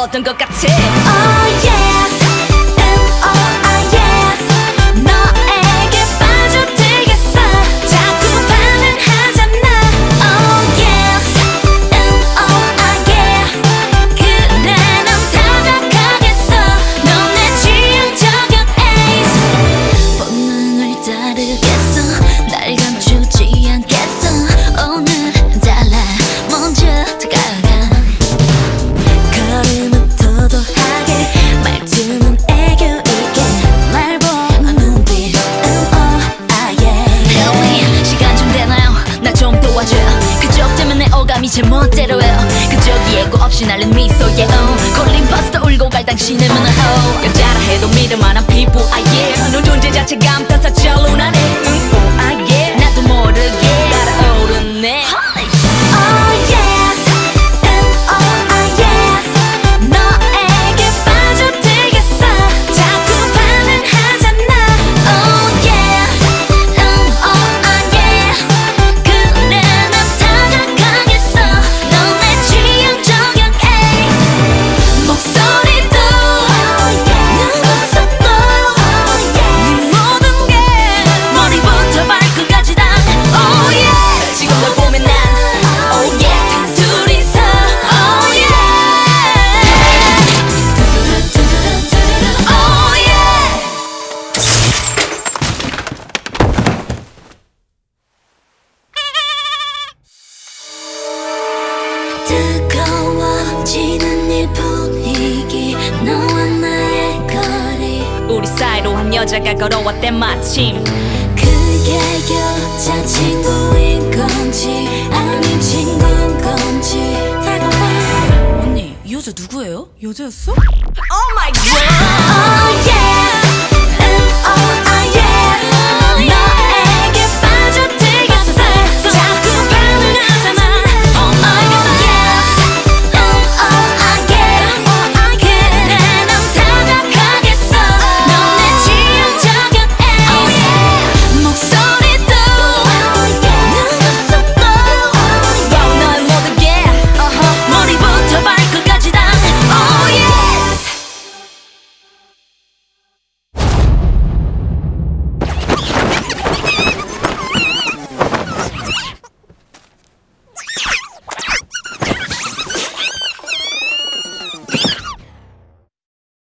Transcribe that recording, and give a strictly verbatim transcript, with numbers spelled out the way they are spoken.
어떤 것 같아. Oh yes, and oh ah yes. 너에게 빠져들겠어. 자꾸 반응하잖아. Oh yes, and oh ah yes. 그래 난 다가가겠어. 넌 내 취향 저격 ace. 본능을 따르겠어. 날 감추지 않겠어. 오늘은 달라. 먼저 다가가. 걸음은 도도하게 말투는 애교 있게 날 보는 눈빛 oh ah yeah. Help me 시간 좀 되나요? 나 좀 도와줘요. 그쪽 때문에 오감이 제 멋대로 해요. 그쪽 예고 없이 날린 미소에 oh. 걸린 파스타 울고 갈 당신의 문화 oh. 여자라 해도 믿을 만한 피부 ah yeah. 너 존재 자체가 감탄사 절로나네 음, oh ah yeah. 나도 모르게 달아오르네. Oh yes, and oh ah yes. 너에게 빠져들겠어. 자꾸 반응하잖아. Oh yes, and oh ah yes. 그래 난 다가가겠어. 넌 내 취향 저격 ace. 목소리도 눈웃음도 네 모든 게 머리부터 발끝까지 다 Oh yeah. 지금 널 보면 난 Oh yeah. 둘이서 Oh yeah. Oh yeah. 뜨거워지는 이 분위기 너와 나의 거리 우리 사이로 한 여자가 걸어왔대 마침. 그게 여자친구인 건지 아닌 친구인 건지 다가와. 언니 이 여자 누구예요? 여자였어? Oh my god. Oh yeah.